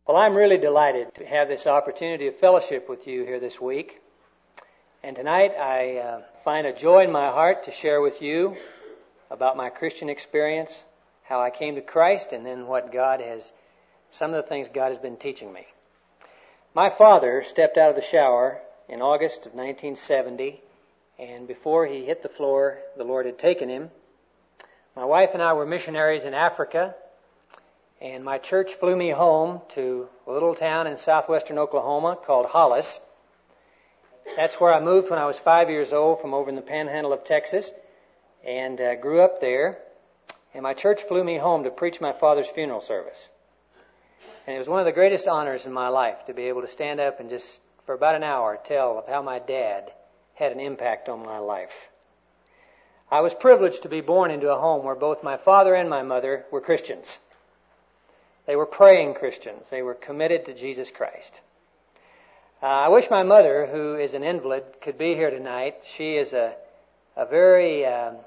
Well, I'm really delighted to have this opportunity of fellowship with you here this week. And tonight I find a joy in my heart to share with you about my Christian experience, how I came to Christ, and then some of the things God has been teaching me. My father stepped out of the shower in August of 1970, and before he hit the floor, the Lord had taken him. My wife and I were missionaries in Africa, and my church flew me home to a little town in southwestern Oklahoma called Hollis. That's where I moved when I was 5 years old from over in the panhandle of Texas, and grew up there. And my church flew me home to preach my father's funeral service. And it was one of the greatest honors in my life to be able to stand up and just, for about an hour, tell of how my dad had an impact on my life. I was privileged to be born into a home where both my father and my mother were Christians. They were praying Christians. They were committed to Jesus Christ. I wish my mother, who is an invalid, could be here tonight. She is a very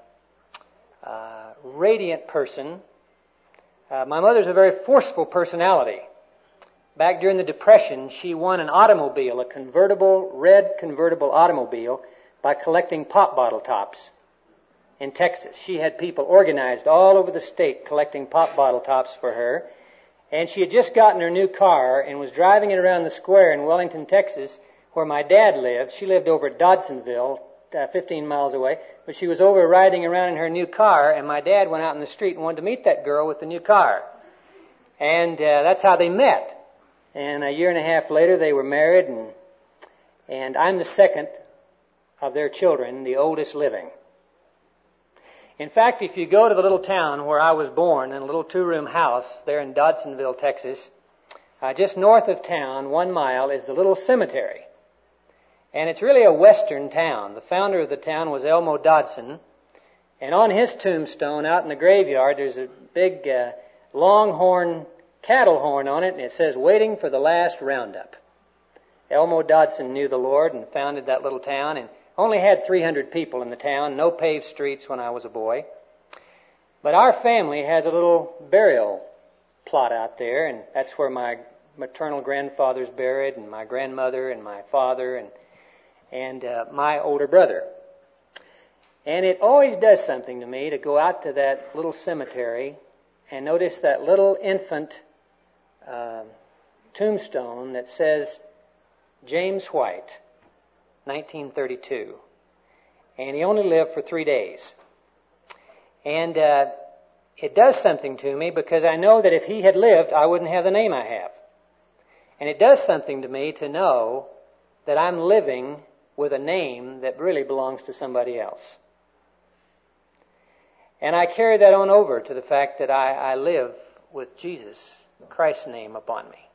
radiant person. My mother's a very forceful personality. Back during the Depression, she won an automobile, a red convertible automobile, by collecting pop bottle tops in Texas. She had people organized all over the state collecting pop bottle tops for her. And she had just gotten her new car and was driving it around the square in Wellington, Texas, where my dad lived. She lived over at Dodsonville, 15 miles away. But she was over riding around in her new car, and my dad went out in the street and wanted to meet that girl with the new car. And that's how they met. And a year and a half later, they were married, and I'm the second of their children, the oldest living. In fact, if you go to the little town where I was born, in a little two-room house there in Dodsonville, Texas, just north of town, 1 mile, is the little cemetery. And it's really a western town. The founder of the town was Elmo Dodson. And on his tombstone out in the graveyard, there's a big longhorn cattle horn on it, and it says, "Waiting for the last roundup." Elmo Dodson knew the Lord and founded that little town, and only had 300 people in the town, no paved streets when I was a boy. But our family has a little burial plot out there, and that's where my maternal grandfather's buried, and my grandmother, and my father, and my older brother. And it always does something to me to go out to that little cemetery and notice that little infant tombstone that says James White, 1932. And he only lived for 3 days. And it does something to me because I know that if he had lived, I wouldn't have the name I have. And it does something to me to know that I'm living with a name that really belongs to somebody else. And I carry that on over to the fact that I live with Jesus, Christ's name upon me.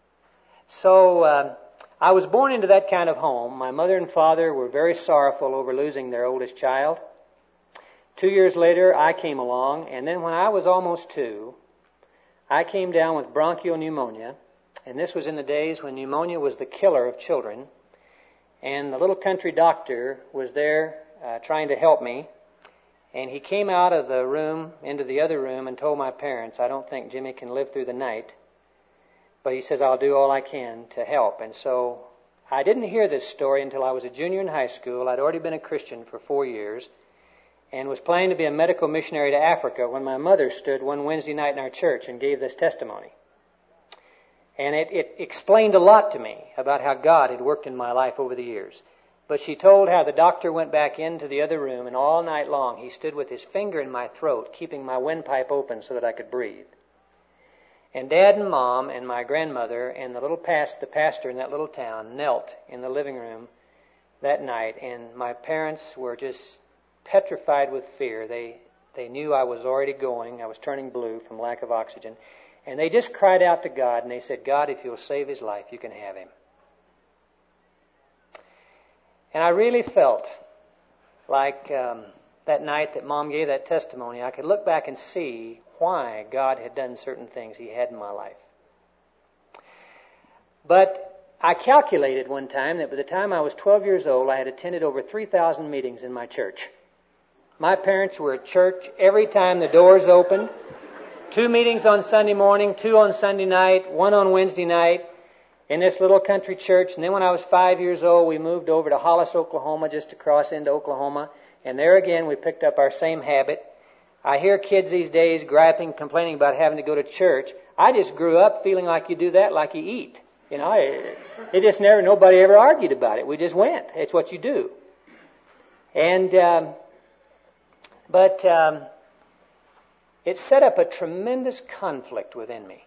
So I was born into that kind of home. My mother and father were very sorrowful over losing their oldest child. 2 years later, I came along, and then when I was almost 2, I came down with bronchial pneumonia, and this was in the days when pneumonia was the killer of children, and the little country doctor was there trying to help me, and he came out of the room into the other room and told my parents, "I don't think Jimmy can live through the night." But he says, "I'll do all I can to help." And so I didn't hear this story until I was a junior in high school. I'd already been a Christian for 4 years and was planning to be a medical missionary to Africa when my mother stood one Wednesday night in our church and gave this testimony. And it explained a lot to me about how God had worked in my life over the years. But she told how the doctor went back into the other room, and all night long he stood with his finger in my throat, keeping my windpipe open so that I could breathe. And Dad and Mom and my grandmother and the pastor in that little town knelt in the living room that night, and my parents were just petrified with fear. They knew I was already going. I was turning blue from lack of oxygen. And they just cried out to God, and they said, "God, if you'll save his life, you can have him." And I really felt like that night that Mom gave that testimony, I could look back and see why God had done certain things he had in my life. But I calculated one time that by the time I was 12 years old, I had attended over 3,000 meetings in my church. My parents were at church every time the doors opened. 2 meetings on Sunday morning, 2 on Sunday night, 1 on Wednesday night in this little country church. And then when I was 5 years old, we moved over to Hollis, Oklahoma, just to cross into Oklahoma. And there again, we picked up our same habit. I hear kids these days griping, complaining about having to go to church. I just grew up feeling like you do that like you eat. You know, it just nobody ever argued about it. We just went. It's what you do. And, it set up a tremendous conflict within me.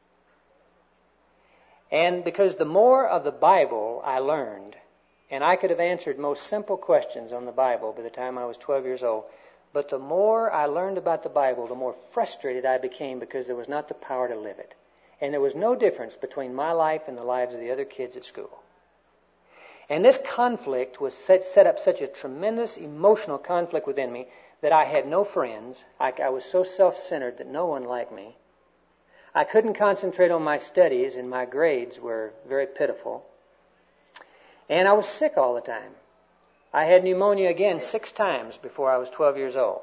And because the more of the Bible I learned, and I could have answered most simple questions on the Bible by the time I was 12 years old, but the more I learned about the Bible, the more frustrated I became because there was not the power to live it. And there was no difference between my life and the lives of the other kids at school. And this conflict was set up such a tremendous emotional conflict within me that I had no friends. I was so self-centered that no one liked me. I couldn't concentrate on my studies, and my grades were very pitiful. And I was sick all the time. I had pneumonia again 6 times before I was 12 years old.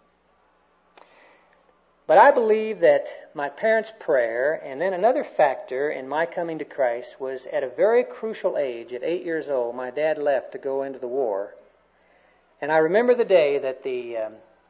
But I believe that my parents' prayer, and then another factor in my coming to Christ, was at a very crucial age, at 8 years old, my dad left to go into the war. And I remember the day that the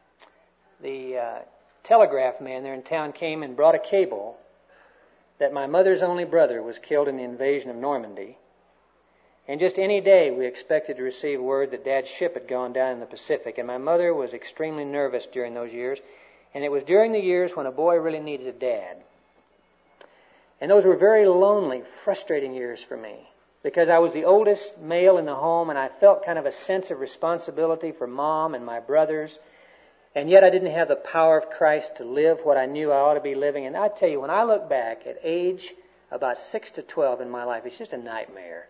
telegraph man there in town came and brought a cable that my mother's only brother was killed in the invasion of Normandy. And just any day we expected to receive word that Dad's ship had gone down in the Pacific. And my mother was extremely nervous during those years. And it was during the years when a boy really needs a dad. And those were very lonely, frustrating years for me, because I was the oldest male in the home, and I felt kind of a sense of responsibility for Mom and my brothers. And yet I didn't have the power of Christ to live what I knew I ought to be living. And I tell you, when I look back at age about 6 to 12 in my life, it's just a nightmare.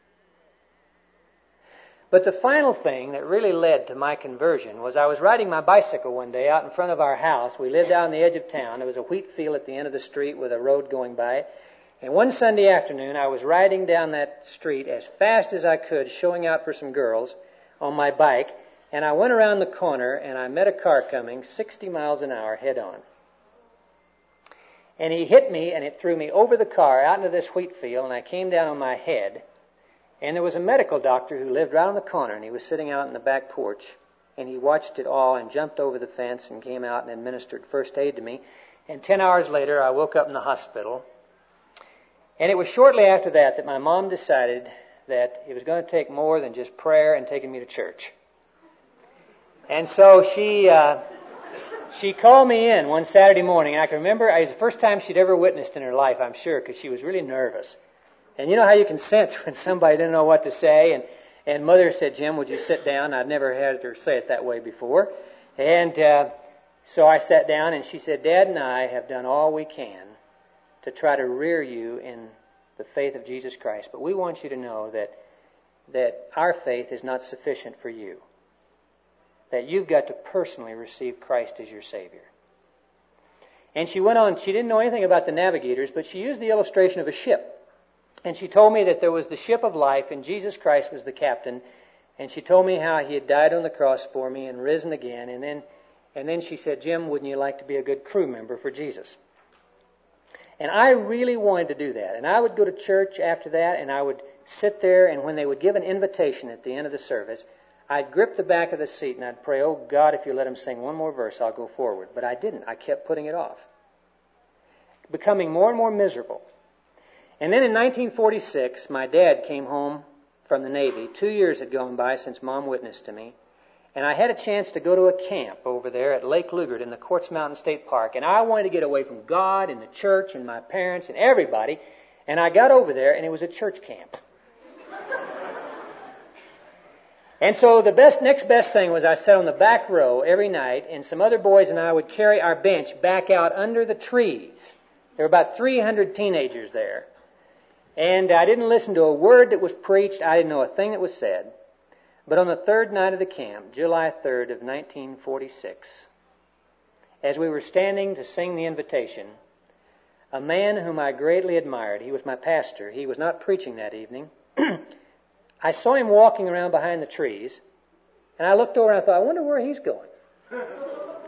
But the final thing that really led to my conversion was I was riding my bicycle one day out in front of our house. We lived out on the edge of town. There was a wheat field at the end of the street with a road going by it. And one Sunday afternoon, I was riding down that street as fast as I could, showing out for some girls on my bike. And I went around the corner and I met a car coming 60 miles an hour head on. And he hit me and it threw me over the car out into this wheat field, and I came down on my head. And there was a medical doctor who lived right on the corner, and he was sitting out in the back porch, and he watched it all and jumped over the fence and came out and administered first aid to me. And 10 hours later, I woke up in the hospital. And it was shortly after that that my mom decided that it was going to take more than just prayer and taking me to church. And so she called me in one Saturday morning, and I can remember it was the first time she'd ever witnessed in her life, I'm sure, because she was really nervous. And you know how you can sense when somebody didn't know what to say. And Mother said, "Jim, would you sit down?" I'd never had her say it that way before. And so I sat down, and she said, "Dad and I have done all we can to try to rear you in the faith of Jesus Christ. But we want you to know that our faith is not sufficient for you. That you've got to personally receive Christ as your Savior." And she went on. She didn't know anything about the navigators, but she used the illustration of a ship. And she told me that there was the ship of life, and Jesus Christ was the captain. And she told me how he had died on the cross for me and risen again. And then she said, "Jim, wouldn't you like to be a good crew member for Jesus?" And I really wanted to do that. And I would go to church after that, and I would sit there, and when they would give an invitation at the end of the service, I'd grip the back of the seat, and I'd pray, "Oh, God, if you let him sing one more verse, I'll go forward." But I didn't. I kept putting it off, becoming more and more miserable. And then in 1946, my dad came home from the Navy. 2 years had gone by since Mom witnessed to me. And I had a chance to go to a camp over there at Lake Lugert in the Quartz Mountain State Park. And I wanted to get away from God and the church and my parents and everybody. And I got over there, and it was a church camp. And so the next best thing was I sat on the back row every night, and some other boys and I would carry our bench back out under the trees. There were about 300 teenagers there. And I didn't listen to a word that was preached. I didn't know a thing that was said. But on the third night of the camp, July 3rd of 1946, as we were standing to sing the invitation, a man whom I greatly admired, he was my pastor, he was not preaching that evening, I saw him walking around behind the trees, and I looked over and I thought, I wonder where he's going.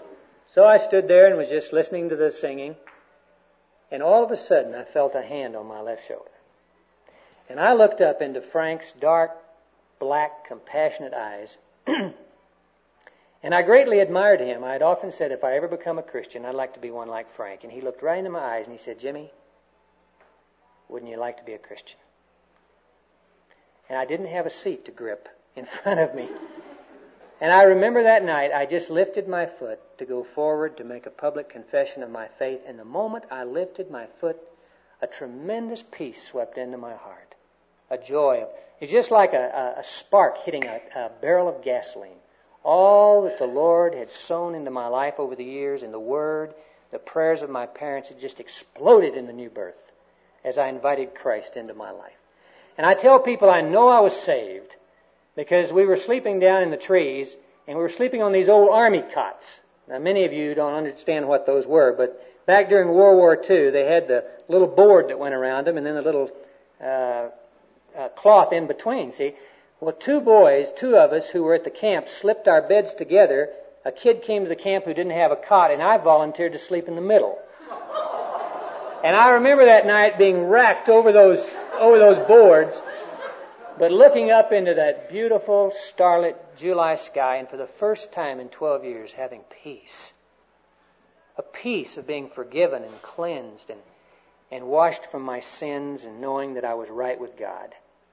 So I stood there and was just listening to the singing, and all of a sudden I felt a hand on my left shoulder. And I looked up into Frank's dark, black, compassionate eyes, and I greatly admired him. I had often said if I ever become a Christian, I'd like to be one like Frank. And he looked right into my eyes and he said, Jimmy, wouldn't you like to be a Christian? And I didn't have a seat to grip in front of me. And I remember that night, I just lifted my foot to go forward to make a public confession of my faith. And the moment I lifted my foot, a tremendous peace swept into my heart. A joy. It's just like a spark hitting a barrel of gasoline. All that the Lord had sown into my life over the years, in the Word, the prayers of my parents, had just exploded in the new birth as I invited Christ into my life. And I tell people I know I was saved because we were sleeping down in the trees, and we were sleeping on these old army cots. Now, many of you don't understand what those were, but back during World War II, they had the little board that went around them, and then the little cloth in between, see? Well, two of us who were at the camp, slipped our beds together. A kid came to the camp who didn't have a cot, and I volunteered to sleep in the middle. And I remember that night being racked over those boards, but looking up into that beautiful starlit July sky, and for the first time in 12 years having peace. A peace of being forgiven and cleansed and washed from my sins and knowing that I was right with God.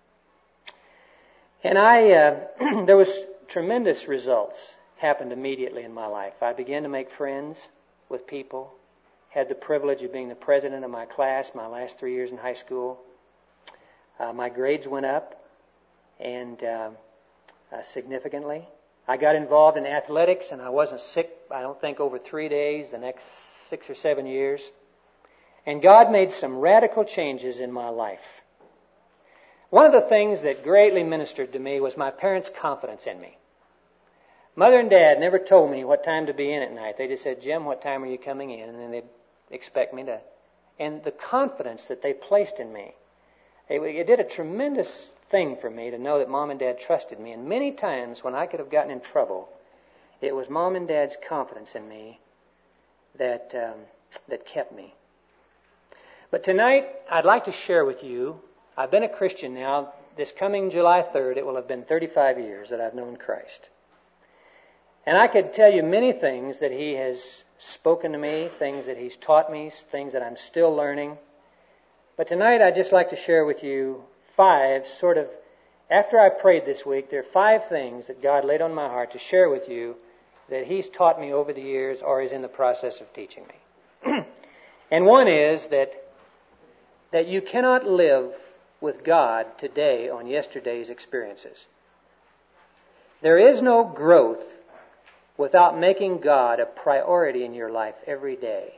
And there was tremendous results happened immediately in my life. I began to make friends with people. Had the privilege of being the president of my class my last 3 years in high school. My grades went up and significantly. I got involved in athletics, and I wasn't sick, I don't think, over 3 days the next 6 or 7 years. And God made some radical changes in my life. One of the things that greatly ministered to me was my parents' confidence in me. Mother and Dad never told me what time to be in at night. They just said, Jim, what time are you coming in? And then they'd expect me to. And the confidence that they placed in me, it did a tremendous thing for me to know that Mom and Dad trusted me. And many times when I could have gotten in trouble, it was Mom and Dad's confidence in me that kept me. But tonight, I'd like to share with you, I've been a Christian now. This coming July 3rd, it will have been 35 years that I've known Christ. And I could tell you many things that He has spoken to me, things that He's taught me, things that I'm still learning. But tonight I'd just like to share with you 5 sort of, after I prayed this week, there are 5 things that God laid on my heart to share with you that He's taught me over the years or is in the process of teaching me. And one is that you cannot live with God today on yesterday's experiences. There is no growth without making God a priority in your life every day.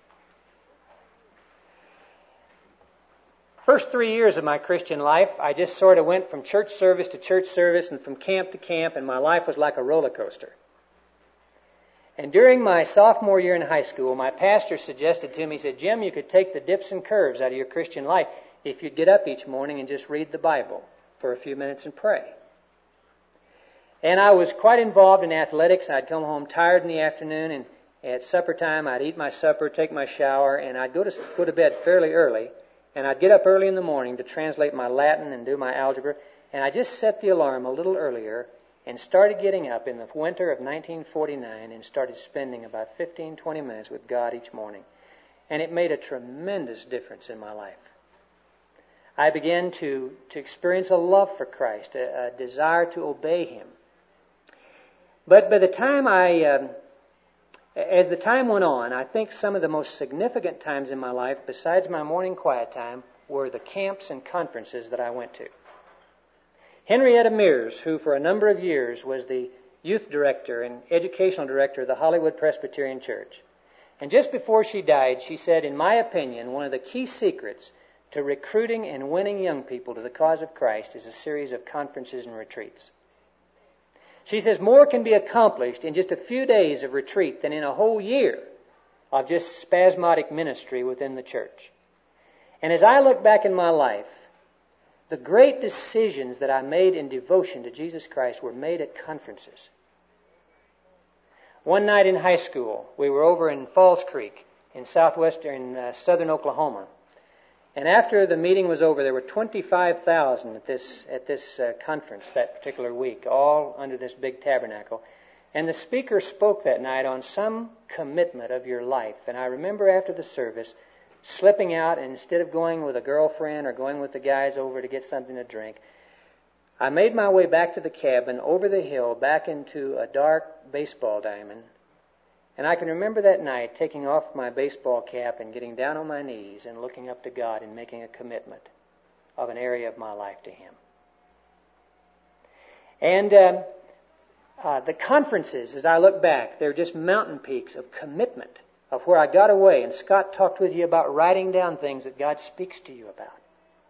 First 3 years of my Christian life, I just sort of went from church service to church service and from camp to camp, and my life was like a roller coaster. And during my sophomore year in high school, my pastor suggested to me, he said, Jim, you could take the dips and curves out of your Christian life if you'd get up each morning and just read the Bible for a few minutes and pray. And I was quite involved in athletics. I'd come home tired in the afternoon, and at supper time, I'd eat my supper, take my shower, and I'd go to bed fairly early. And I'd get up early in the morning to translate my Latin and do my algebra. And I just set the alarm a little earlier and started getting up in the winter of 1949 and started spending about 15, 20 minutes with God each morning. And it made a tremendous difference in my life. I began to experience a love for Christ, a desire to obey Him. But by the time as the time went on, I think some of the most significant times in my life, besides my morning quiet time, were the camps and conferences that I went to. Henrietta Mears, who for a number of years was the youth director and educational director of the Hollywood Presbyterian Church. And just before she died, she said, in my opinion, one of the key secrets to recruiting and winning young people to the cause of Christ is a series of conferences and retreats. She says more can be accomplished in just a few days of retreat than in a whole year of just spasmodic ministry within the church. And as I look back in my life, the great decisions that I made in devotion to Jesus Christ were made at conferences. One night in high school, we were over in Falls Creek in southern Oklahoma. And after the meeting was over, there were 25,000 at this conference that particular week, all under this big tabernacle. And the speaker spoke that night on some commitment of your life. And I remember after the service slipping out, and instead of going with a girlfriend or going with the guys over to get something to drink, I made my way back to the cabin, over the hill, back into a dark baseball diamond. And I can remember that night taking off my baseball cap and getting down on my knees and looking up to God and making a commitment of an area of my life to Him. And the conferences, as I look back, they're just mountain peaks of commitment of where I got away. And Scott talked with you about writing down things that God speaks to you about.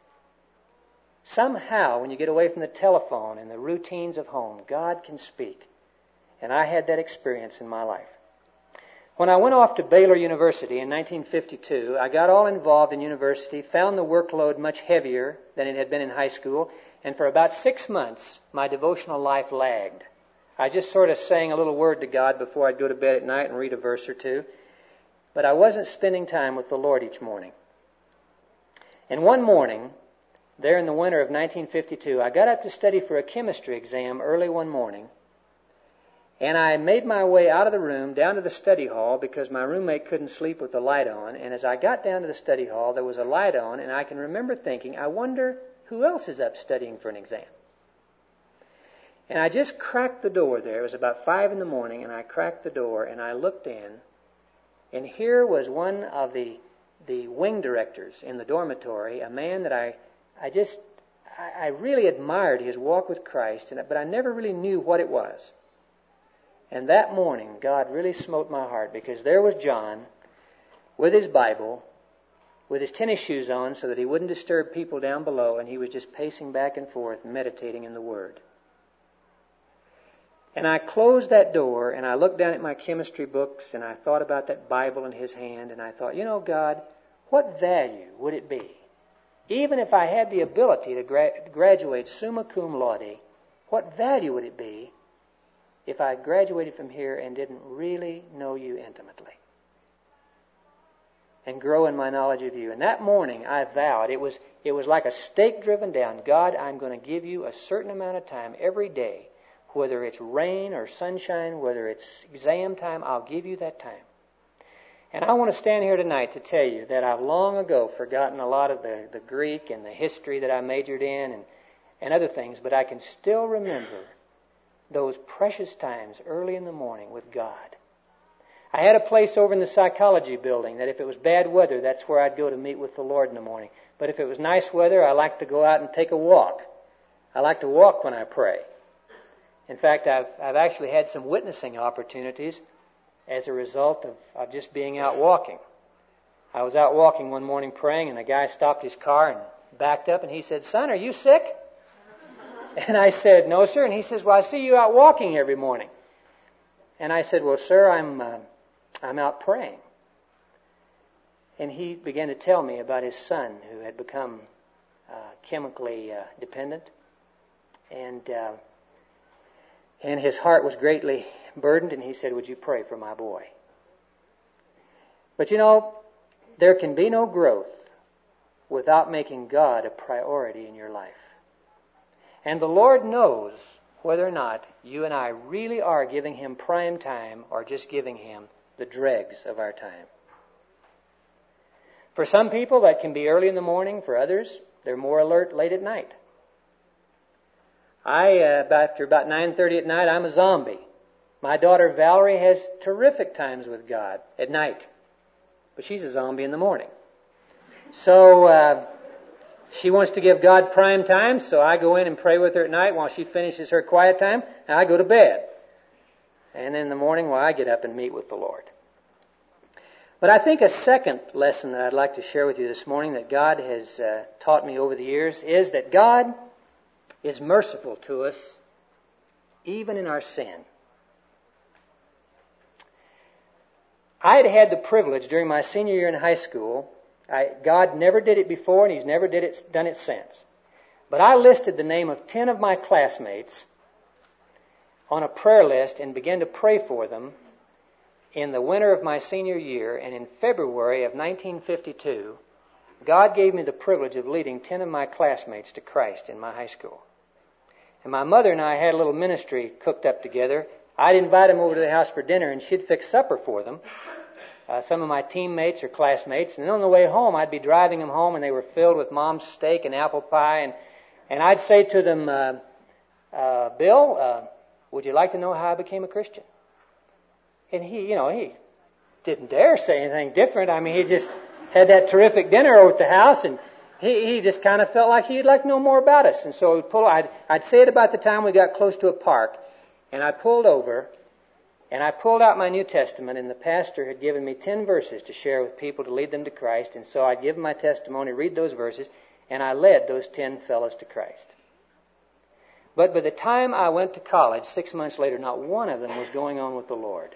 Somehow, when you get away from the telephone and the routines of home, God can speak. And I had that experience in my life. When I went off to Baylor University in 1952, I got all involved in university, found the workload much heavier than it had been in high school, and for about 6 months, my devotional life lagged. I just sort of sang a little word to God before I'd go to bed at night and read a verse or two, but I wasn't spending time with the Lord each morning. And one morning, there in the winter of 1952, I got up to study for a chemistry exam early one morning, and I made my way out of the room down to the study hall because my roommate couldn't sleep with the light on. And as I got down to the study hall, there was a light on, and I can remember thinking, I wonder who else is up studying for an exam. And I just cracked the door there. It was about 5 in the morning, and I cracked the door, and I looked in, and here was one of the wing directors in the dormitory, a man that I really admired his walk with Christ, but I never really knew what it was. And that morning, God really smote my heart because there was John with his Bible, with his tennis shoes on so that he wouldn't disturb people down below, and he was just pacing back and forth, meditating in the Word. And I closed that door, and I looked down at my chemistry books, and I thought about that Bible in his hand, and I thought, God, what value would it be, even if I had the ability to graduate summa cum laude, what value would it be if I graduated from here and didn't really know you intimately and grow in my knowledge of you? And that morning I vowed, it was like a stake driven down, God, I'm going to give you a certain amount of time every day, whether it's rain or sunshine, whether it's exam time, I'll give you that time. And I want to stand here tonight to tell you that I've long ago forgotten a lot of the Greek and the history that I majored in and other things, but I can still remember those precious times early in the morning with God. I had a place over in the psychology building that if it was bad weather, that's where I'd go to meet with the Lord in the morning. But if it was nice weather, I like to go out and take a walk. I like to walk when I pray. In fact, I've actually had some witnessing opportunities as a result of just being out walking. I was out walking one morning praying, and a guy stopped his car and backed up, and he said, "Son, are you sick?" And I said, "No, sir." And he says, "Well, I see you out walking every morning." And I said, "Well, sir, I'm out praying." And he began to tell me about his son who had become chemically dependent, and his heart was greatly burdened. And he said, "Would you pray for my boy?" But there can be no growth without making God a priority in your life. And the Lord knows whether or not you and I really are giving Him prime time or just giving Him the dregs of our time. For some people, that can be early in the morning. For others, they're more alert late at night. After about 9:30 at night, I'm a zombie. My daughter Valerie has terrific times with God at night, but she's a zombie in the morning. So she wants to give God prime time, so I go in and pray with her at night while she finishes her quiet time, and I go to bed. And in the morning, I get up and meet with the Lord. But I think a second lesson that I'd like to share with you this morning that God has taught me over the years is that God is merciful to us even in our sin. I had had the privilege during my senior year in high school. God never did it before, and He's never done it since. But I listed the name of 10 of my classmates on a prayer list and began to pray for them in the winter of my senior year, and in February of 1952, God gave me the privilege of leading 10 of my classmates to Christ in my high school. And my mother and I had a little ministry cooked up together. I'd invite them over to the house for dinner, and she'd fix supper for them. Some of my teammates or classmates. And then on the way home, I'd be driving them home, and they were filled with Mom's steak and apple pie. And I'd say to them, Bill, would you like to know how I became a Christian? And he didn't dare say anything different. I mean, he just had that terrific dinner over at the house, and he just kind of felt like he'd like to know more about us. And so I'd say it about the time we got close to a park, and I pulled over, and I pulled out my New Testament, and the pastor had given me 10 verses to share with people to lead them to Christ. And so I'd give them my testimony, read those verses, and I led those 10 fellows to Christ. But by the time I went to college, 6 months later, not one of them was going on with the Lord.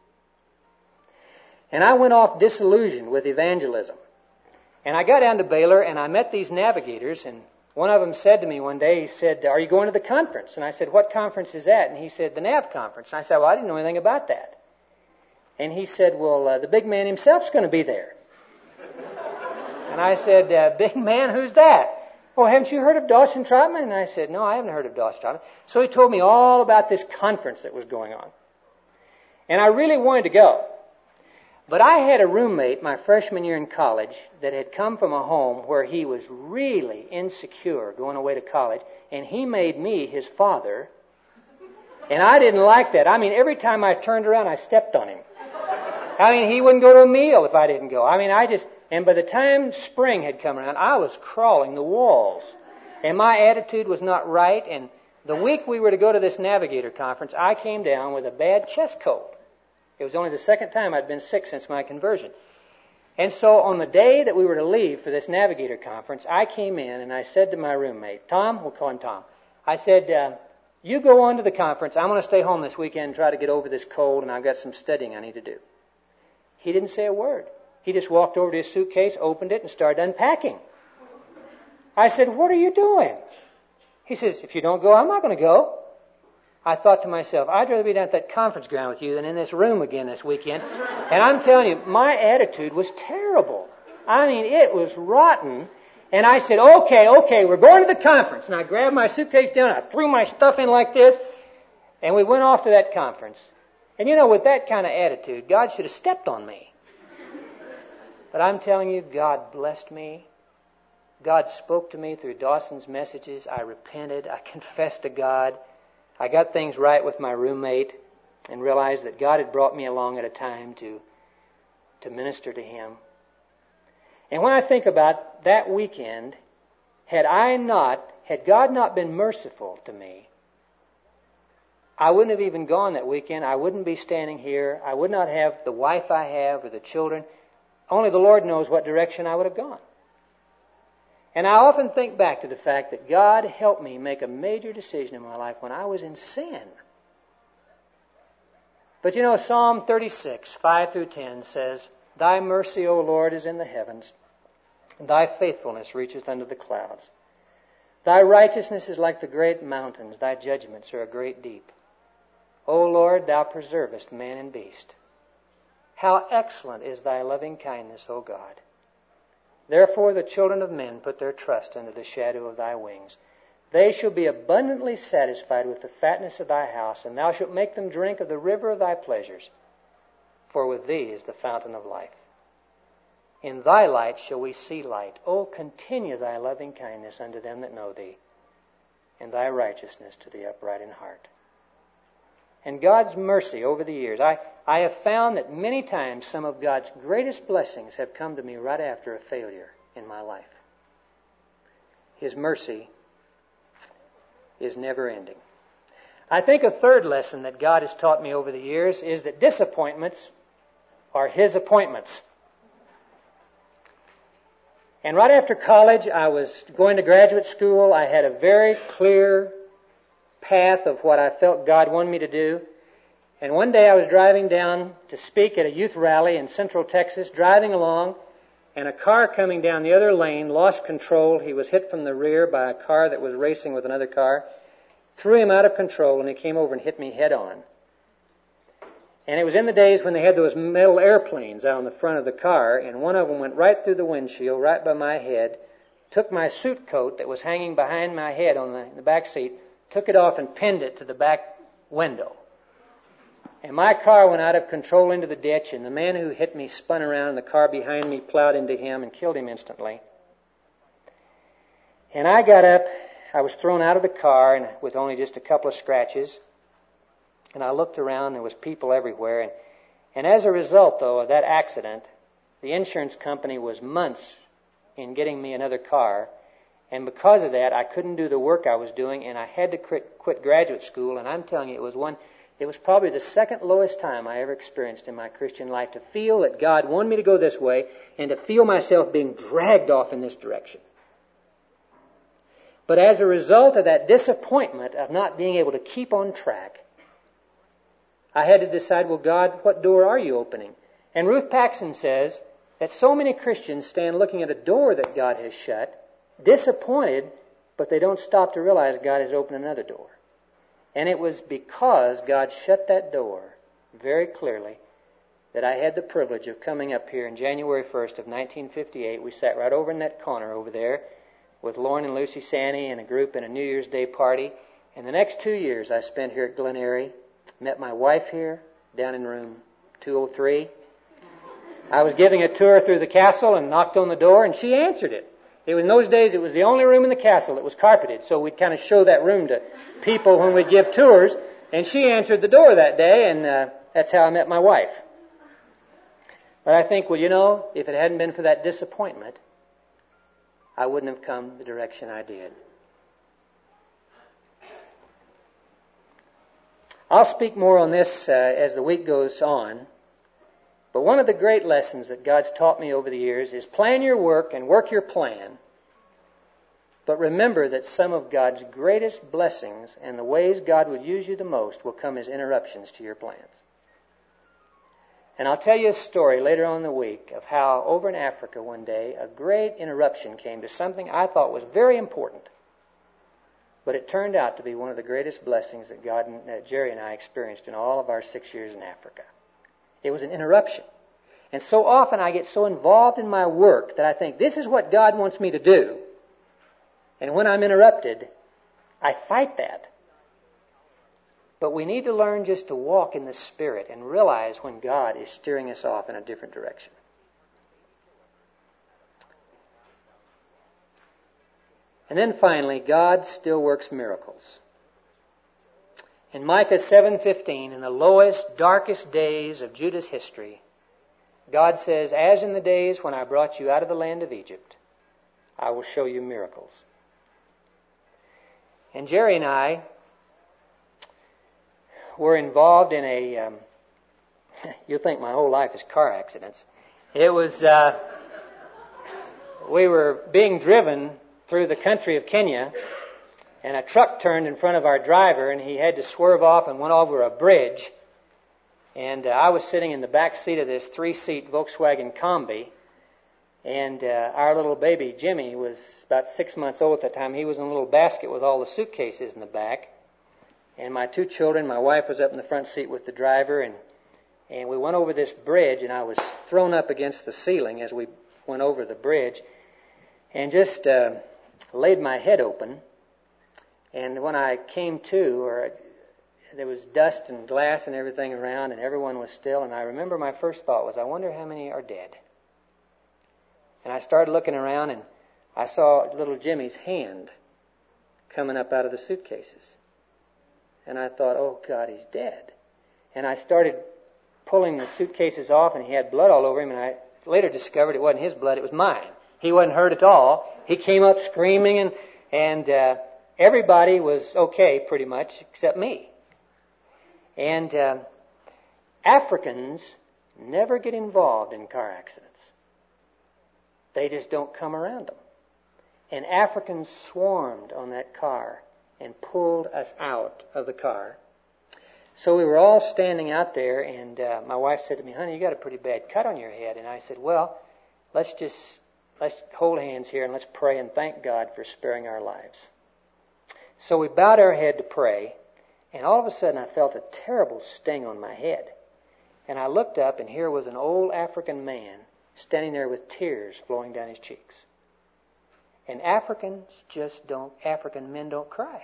And I went off disillusioned with evangelism. And I got down to Baylor, and I met these navigators, and one of them said to me one day, he said, "Are you going to the conference?" And I said, "What conference is that?" And he said, "The NAV conference." And I said, "Well, I didn't know anything about that." And he said, "Well, the big man himself's going to be there." And I said, "Big man, who's that?" "Oh, haven't you heard of Dawson Trotman?" And I said, "No, I haven't heard of Dawson Trotman." So he told me all about this conference that was going on. And I really wanted to go. But I had a roommate my freshman year in college that had come from a home where he was really insecure going away to college, and he made me his father, and I didn't like that. I mean, every time I turned around, I stepped on him. I mean, he wouldn't go to a meal if I didn't go. I mean, and by the time spring had come around, I was crawling the walls, and my attitude was not right, and the week we were to go to this Navigator conference, I came down with a bad chest cold. It was only the second time I'd been sick since my conversion. And so on the day that we were to leave for this Navigator conference, I came in and I said to my roommate, Tom, we'll call him Tom, I said, you go on to the conference. I'm going to stay home this weekend and try to get over this cold, and I've got some studying I need to do. He didn't say a word. He just walked over to his suitcase, opened it, and started unpacking. I said, "What are you doing?" He says, "If you don't go, I'm not going to go." I thought to myself, I'd rather be down at that conference ground with you than in this room again this weekend. And I'm telling you, my attitude was terrible. I mean, it was rotten. And I said, okay, we're going to the conference. And I grabbed my suitcase down, I threw my stuff in like this, and we went off to that conference. And you know, with that kind of attitude, God should have stepped on me. But I'm telling you, God blessed me. God spoke to me through Dawson's messages. I repented. I confessed to God. I got things right with my roommate and realized that God had brought me along at a time to minister to him. And when I think about that weekend, had God not been merciful to me, I wouldn't have even gone that weekend. I wouldn't be standing here. I would not have the wife I have or the children. Only the Lord knows what direction I would have gone. And I often think back to the fact that God helped me make a major decision in my life when I was in sin. But you know, Psalm 36, 5 through 10 says, "Thy mercy, O Lord, is in the heavens, and thy faithfulness reacheth unto the clouds. Thy righteousness is like the great mountains, thy judgments are a great deep. O Lord, thou preservest man and beast. How excellent is thy loving kindness, O God. Therefore the children of men put their trust under the shadow of thy wings. They shall be abundantly satisfied with the fatness of thy house, and thou shalt make them drink of the river of thy pleasures. For with thee is the fountain of life. In thy light shall we see light. O continue thy loving kindness unto them that know thee, and thy righteousness to the upright in heart." And God's mercy over the years, I have found that many times some of God's greatest blessings have come to me right after a failure in my life. His mercy is never ending. I think a third lesson that God has taught me over the years is that disappointments are His appointments. And right after college, I was going to graduate school. I had a very clear path of what I felt God wanted me to do. And one day I was driving down to speak at a youth rally in Central Texas, driving along, and a car coming down the other lane lost control. He was hit from the rear by a car that was racing with another car, threw him out of control, and he came over and hit me head on. And it was in the days when they had those metal airplanes out on the front of the car, and one of them went right through the windshield, right by my head, took my suit coat that was hanging behind my head on the back seat, took it off and pinned it to the back window. And my car went out of control into the ditch, and the man who hit me spun around, and the car behind me plowed into him and killed him instantly. And I got up. I was thrown out of the car and with only just a couple of scratches. And I looked around. There was people everywhere. And as a result, though, of that accident, the insurance company was months in getting me another car. And because of that, I couldn't do the work I was doing, and I had to quit graduate school. And I'm telling you, it was probably the second lowest time I ever experienced in my Christian life, to feel that God wanted me to go this way and to feel myself being dragged off in this direction. But as a result of that disappointment of not being able to keep on track, I had to decide, well, God, what door are you opening? And Ruth Paxson says that so many Christians stand looking at a door that God has shut, disappointed, but they don't stop to realize God has opened another door. And it was because God shut that door very clearly that I had the privilege of coming up here on January 1st of 1958. We sat right over in that corner over there with Lauren and Lucy Sanny and a group in a New Year's Day party. And the next 2 years I spent here at Glen Eyrie. Met my wife here down in room 203. I was giving a tour through the castle and knocked on the door, and she answered it. In those days, it was the only room in the castle that was carpeted, so we'd kind of show that room to people when we'd give tours. And she answered the door that day, and that's how I met my wife. But I think, well, you know, if it hadn't been for that disappointment, I wouldn't have come the direction I did. I'll speak more on this as the week goes on. But one of the great lessons that God's taught me over the years is plan your work and work your plan. But remember that some of God's greatest blessings and the ways God would use you the most will come as interruptions to your plans. And I'll tell you a story later on in the week of how over in Africa one day a great interruption came to something I thought was very important. But it turned out to be one of the greatest blessings that Jerry and I experienced in all of our 6 years in Africa. It was an interruption. And so often I get so involved in my work that I think this is what God wants me to do. And when I'm interrupted, I fight that. But we need to learn just to walk in the Spirit and realize when God is steering us off in a different direction. And then finally, God still works miracles. In Micah 7:15, in the lowest, darkest days of Judah's history, God says, as in the days when I brought you out of the land of Egypt, I will show you miracles. And Jerry and I were involved in you'll think my whole life is car accidents. It was, we were being driven through the country of Kenya, and a truck turned in front of our driver, and he had to swerve off and went over a bridge. And I was sitting in the back seat of this 3-seat Volkswagen Combi, and our little baby, Jimmy, was about 6 months old at the time. He was in a little basket with all the suitcases in the back. And my 2 children, my wife was up in the front seat with the driver, and we went over this bridge, and I was thrown up against the ceiling as we went over the bridge, and just laid my head open. And when I came to, there was dust and glass and everything around, and everyone was still. And I remember my first thought was, I wonder how many are dead. And I started looking around, and I saw little Jimmy's hand coming up out of the suitcases. And I thought, oh, God, he's dead. And I started pulling the suitcases off, and he had blood all over him. And I later discovered it wasn't his blood, it was mine. He wasn't hurt at all. He came up screaming, and everybody was okay, pretty much, except me. And Africans never get involved in car accidents. They just don't come around them. And Africans swarmed on that car and pulled us out of the car. So we were all standing out there, and my wife said to me, honey, you got a pretty bad cut on your head. And I said, well, let's hold hands here and let's pray and thank God for sparing our lives. So we bowed our head to pray, and all of a sudden I felt a terrible sting on my head. And I looked up, and here was an old African man standing there with tears flowing down his cheeks. And African men don't cry.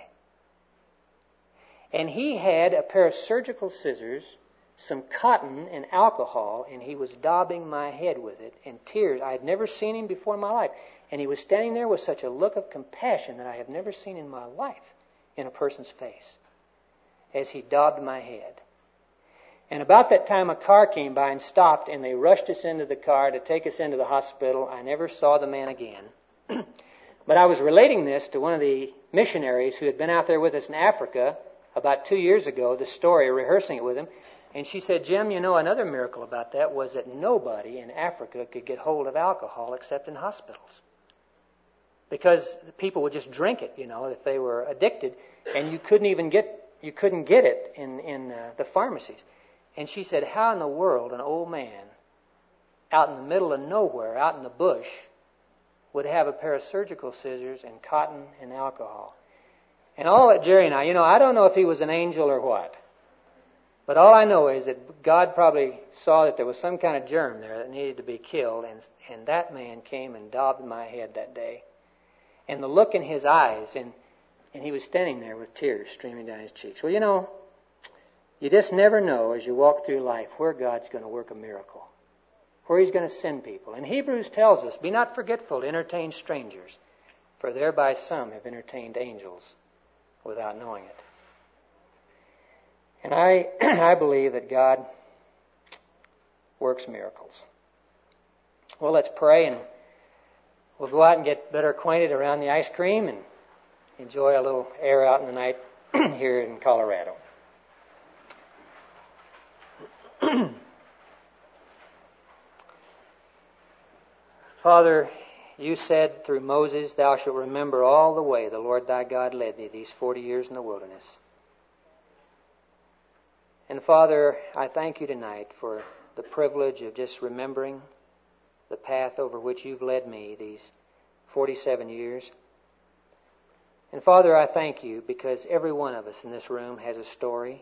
And he had a pair of surgical scissors, some cotton and alcohol, and he was daubing my head with it, and tears. I had never seen him before in my life. And he was standing there with such a look of compassion that I have never seen in my life in a person's face as he daubed my head. And about that time, a car came by and stopped, and they rushed us into the car to take us into the hospital. I never saw the man again. But I was relating this to one of the missionaries who had been out there with us in Africa about 2 years ago, the story, rehearsing it with him. And she said, Jim, you know, another miracle about that was that nobody in Africa could get hold of alcohol except in hospitals. Because people would just drink it, you know, if they were addicted, and you couldn't get it in the pharmacies. And she said, how in the world an old man out in the middle of nowhere, out in the bush, would have a pair of surgical scissors and cotton and alcohol? And all that Jerry and I, you know, I don't know if he was an angel or what, but all I know is that God probably saw that there was some kind of germ there that needed to be killed, and that man came and daubed my head that day. And the look in his eyes, and he was standing there with tears streaming down his cheeks. Well, you know, you just never know as you walk through life where God's going to work a miracle, where He's going to send people. And Hebrews tells us, be not forgetful to entertain strangers, for thereby some have entertained angels without knowing it. And I believe that God works miracles. Well, let's pray, and we'll go out and get better acquainted around the ice cream and enjoy a little air out in the night here in Colorado. Father, you said through Moses, thou shalt remember all the way the Lord thy God led thee these 40 years in the wilderness. And Father, I thank you tonight for the privilege of just remembering the path over which you've led me these 47 years. And Father, I thank you because every one of us in this room has a story.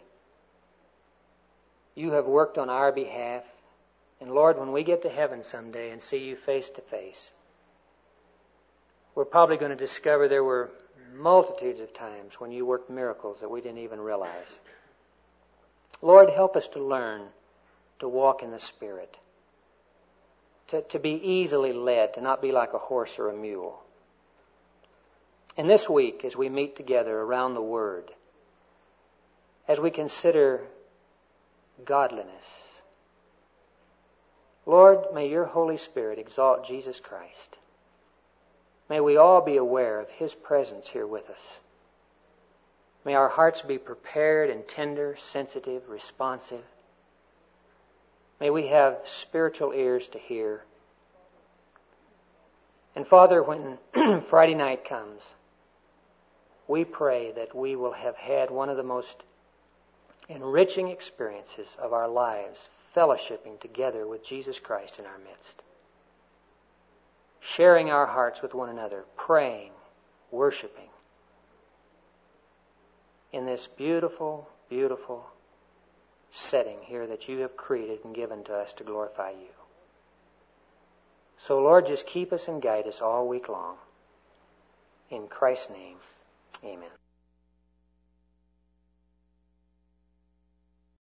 You have worked on our behalf. And Lord, when we get to heaven someday and see you face to face, we're probably going to discover there were multitudes of times when you worked miracles that we didn't even realize. Lord, help us to learn to walk in the Spirit, to be easily led, to not be like a horse or a mule. And this week, as we meet together around the Word, as we consider godliness, Lord, may your Holy Spirit exalt Jesus Christ. May we all be aware of His presence here with us. May our hearts be prepared and tender, sensitive, responsive. May we have spiritual ears to hear. And Father, when Friday night comes, we pray that we will have had one of the most enriching experiences of our lives, fellowshipping together with Jesus Christ in our midst, sharing our hearts with one another, praying, worshiping in this beautiful, beautiful setting here that you have created and given to us to glorify you. So, Lord, just keep us and guide us all week long. In Christ's name, amen.